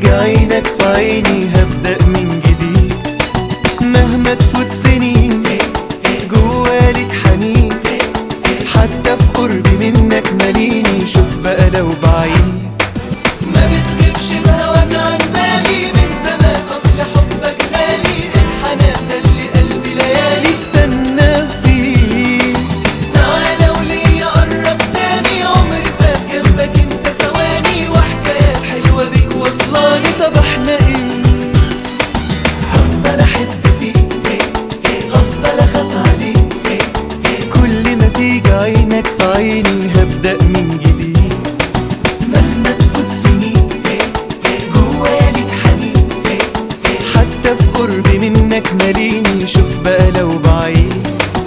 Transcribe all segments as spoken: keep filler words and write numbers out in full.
تيجي عينك في عيني هبدأ من جديد. مهما تفوت سنين جوالك حنين، حتى في قربي منك ماليني. شوف بقى لو بعيد ما بتغيبش بهواك عن بالي من زمان، اصل حبك غالي. الحنان ده اللي قلبي ليالي استنى فيه. تعالى وليا قرب تاني، عمري فات جنبك انت ثواني، وحكايات حلوة بيك وصلاني. طب احنا ايه؟ هفضل احب فيك، هفضل اخاف عليك، كل ما تيجي عينك في عيني هبدأ من جديد. مهما تفوت سنين جوالك حنين، حتى في قربي منك ماليني. شوف بقى لو بعيد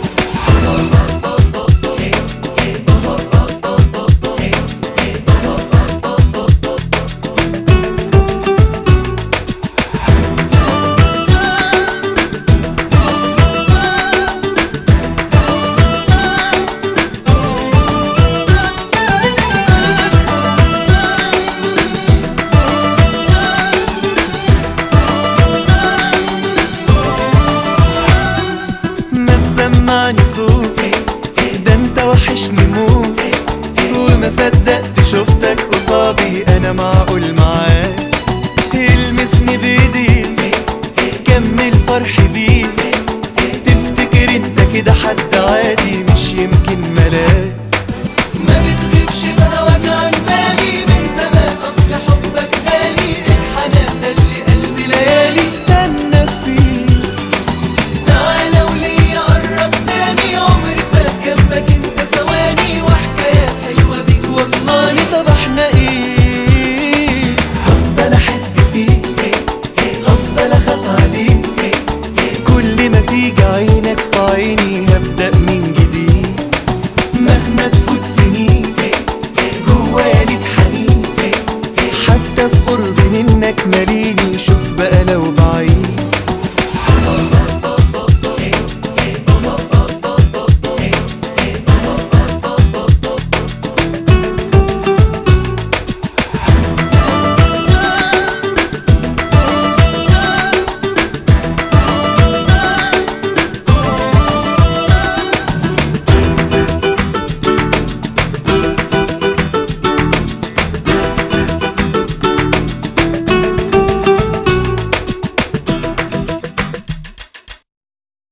سمعني صوت، ده انت وحشني موت، وما صدقت شفتك قصادي. انا معقول معاك المسني بايديك، كمل فرحي بيك. تفتكر انت كده حد عادي؟ مش يمكن ملاك. ما بتغيبش بهواك عن بالي من زمان، اصل حبك غالي. الحنان ده اللي قلبي ليالي استنى فيه. تعالى وليا قرب تاني، عمري فات جنبك انت ثواني، وحكايات حلوة بيك وصلاني. طب احنا ايه؟ هفضل احب فيك، هفضل اخاف عليك، كل ما تيجي عينك في عيني هبدأ من جديد. مهما تفوت سنين جوالك حنين، حتى في قربي منك ماليني. شوف بقى